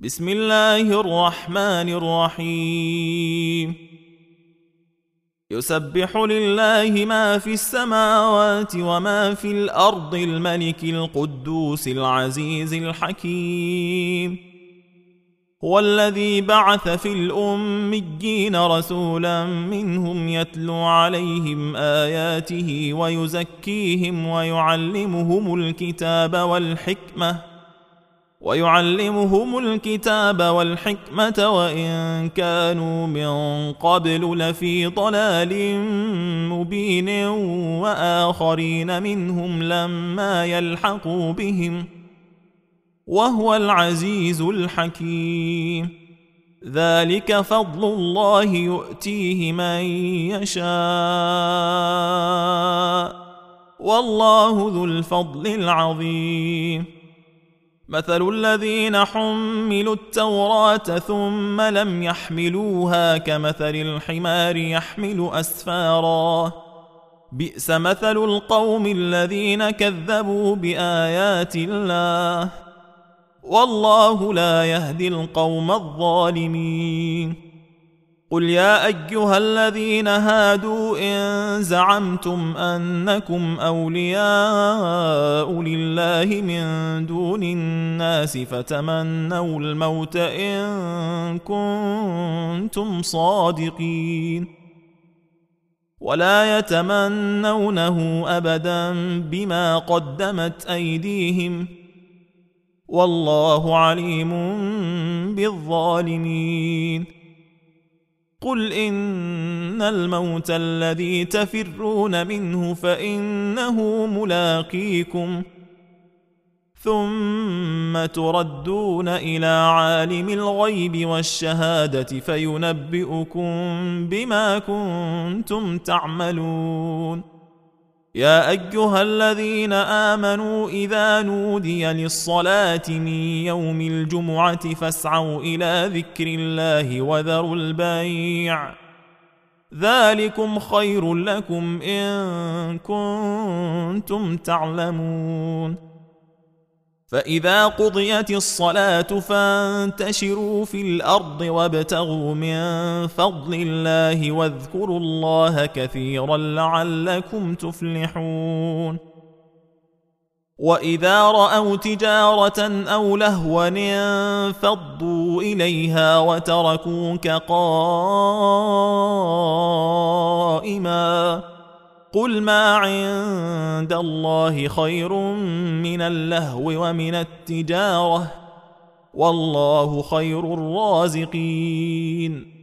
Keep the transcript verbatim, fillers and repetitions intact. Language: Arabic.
بسم الله الرحمن الرحيم يسبح لله ما في السماوات وما في الأرض الملك القدوس العزيز الحكيم هو الذي بعث في الأميين رسولا منهم يتلو عليهم آياته ويزكيهم ويعلمهم الكتاب والحكمة ويعلمهم الكتاب والحكمة وإن كانوا من قبل لفي ضلال مبين وآخرين منهم لما يلحقوا بهم وهو العزيز الحكيم ذلك فضل الله يؤتيه من يشاء والله ذو الفضل العظيم مثل الذين حملوا التوراة ثم لم يحملوها كمثل الحمار يحمل أسفارا بئس مثل القوم الذين كذبوا بآيات الله والله لا يهدي القوم الظالمين قل يا أيها الذين هادوا إن زعمتم أنكم أولياء لله من دون الناس فتمنوا الموت إن كنتم صادقين ولا يتمنونه أبدا بما قدمت أيديهم والله عليم بالظالمين قل إن الموت الذي تفرون منه فإنه ملاقيكم ثم تردون إلى عالم الغيب والشهادة فينبئكم بما كنتم تعملون يا أيها الذين آمنوا إذا نودي للصلاة من يوم الجمعة فاسعوا إلى ذكر الله وذروا البيع ذلكم خير لكم إن كنتم تعلمون فإذا قضيت الصلاة فانتشروا في الأرض وابتغوا من فضل الله واذكروا الله كثيرا لعلكم تفلحون وإذا رأوا تجارة أو لهوا انفضوا إليها وتركوك قائما قل ما عند الله خير من اللهو ومن التجارة والله خير الرازقين